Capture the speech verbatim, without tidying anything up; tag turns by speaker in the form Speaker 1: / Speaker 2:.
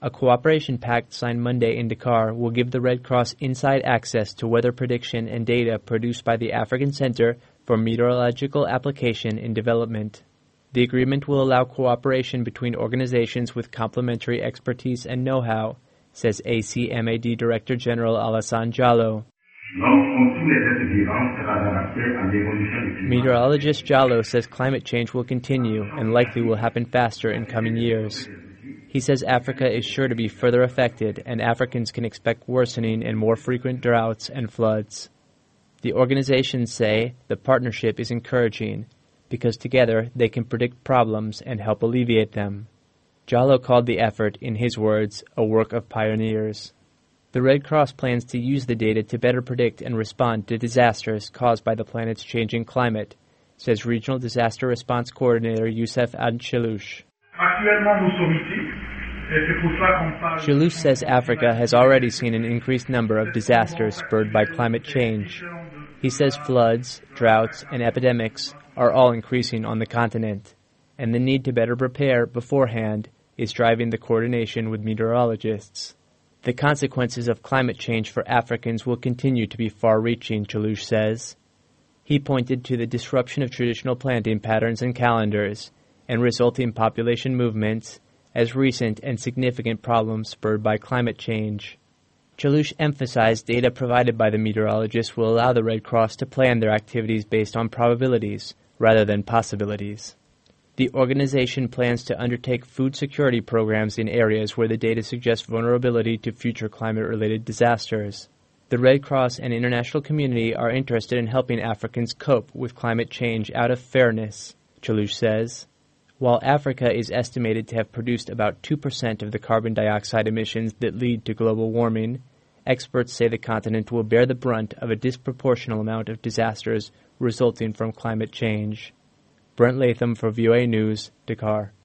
Speaker 1: A cooperation pact signed Monday in Dakar will give the Red Cross inside access to weather prediction and data produced by the African Center for Meteorological Application and Development. The agreement will allow cooperation between organizations with complementary expertise and know-how, says A C M A D Director General Alassane Diallo. Meteorologist Diallo says climate change will continue and likely will happen faster in coming years. He says Africa is sure to be further affected and Africans can expect worsening and more frequent droughts and floods. The organizations say the partnership is encouraging because together they can predict problems and help alleviate them. Diallo called the effort, in his words, a work of pioneers. The Red Cross plans to use the data to better predict and respond to disasters caused by the planet's changing climate, says Regional Disaster Response Coordinator Youssef Ad-Chelouche. Chelouche says Africa has already seen an increased number of disasters spurred by climate change. He says floods, droughts, and epidemics are all increasing on the continent, and the need to better prepare beforehand is driving the coordination with meteorologists. The consequences of climate change for Africans will continue to be far-reaching, Chelouche says. He pointed to the disruption of traditional planting patterns and calendars and resulting population movements as recent and significant problems spurred by climate change. Chelouche emphasized data provided by the meteorologists will allow the Red Cross to plan their activities based on probabilities rather than possibilities. The organization plans to undertake food security programs in areas where the data suggests vulnerability to future climate-related disasters. The Red Cross and international community are interested in helping Africans cope with climate change out of fairness, Chelouche says. While Africa is estimated to have produced about two percent of the carbon dioxide emissions that lead to global warming, experts say the continent will bear the brunt of a disproportionate amount of disasters resulting from climate change. Brent Latham for V O A News, Dakar.